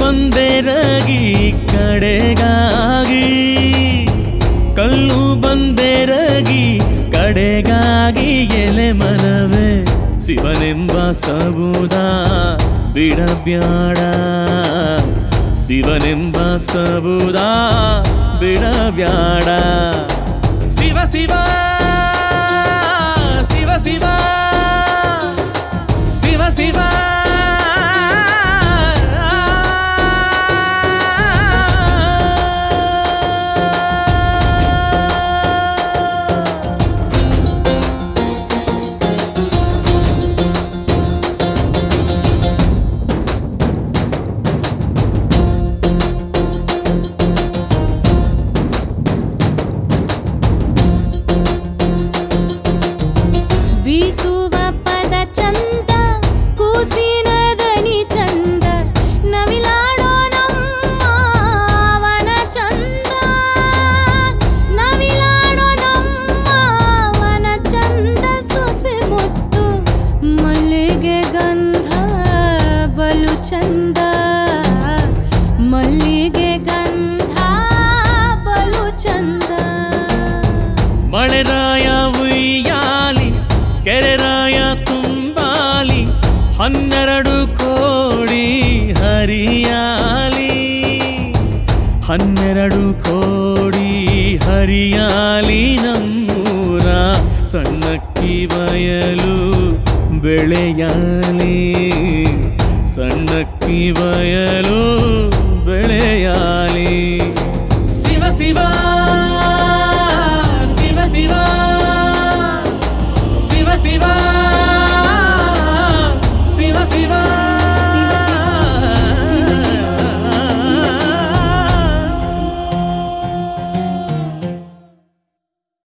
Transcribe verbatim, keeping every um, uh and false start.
ಬಂದೆರಗಿ ಕಡೆಗಾಗಿ ಕಲ್ಲು ಬಂದೆರಗಿ ಕಡೆಗಾಗಿ ಎಲೆ ಮನವೇ ಶಿವನೆಂಬ ಸಬುದ ಬಿಡಬ್ಯಾಡ ಶಿವನೆಂಬ ಸಬುದ ಬಿಡಬ್ಯಾಡ ಶಿವ ಶಿವ ಶಿವ ಶಿವ ಶಿವ ಶಿವ ಬೀಸುವ ಪದ ಚಂದ ಕೂಸಿನ ದನಿ ಚಂದ ನವಿಲಾಡೋ ನಮ್ಮವನ ಚಂದ ನವಿಲಾಡೋ ನಮ್ಮವನ ಚಂದ ಸೊಸೆ ಮುತ್ತು ಮಲ್ಲಿಗೆ ಗಂಧ ಬಲು ಚಂದ ಮಲ್ಲಿಗೆ ಗಂಧ ಬಲು ಚಂದ ಮಳೆರಾಯ ಉಯ್ಯಾಲಿ ಕೆರೆರಾಯ ತುಂಬಾಲಿ ಹನ್ನೆರಡು ಕೋಡಿ ಹರಿಯಾಲಿ ಹನ್ನೆರಡು ಕೋಡಿ ಹರಿಯಾಲಿ ನಮ್ಮೂರ ಸಣ್ಣಕ್ಕಿ ಬಯಲು ಬೆಳೆಯಾಲಿ ಸಣ್ಣಕ್ಕಿ ಬಯಲು ಬೆಳೆಯಾಲಿ ಶಿವ ಶಿವ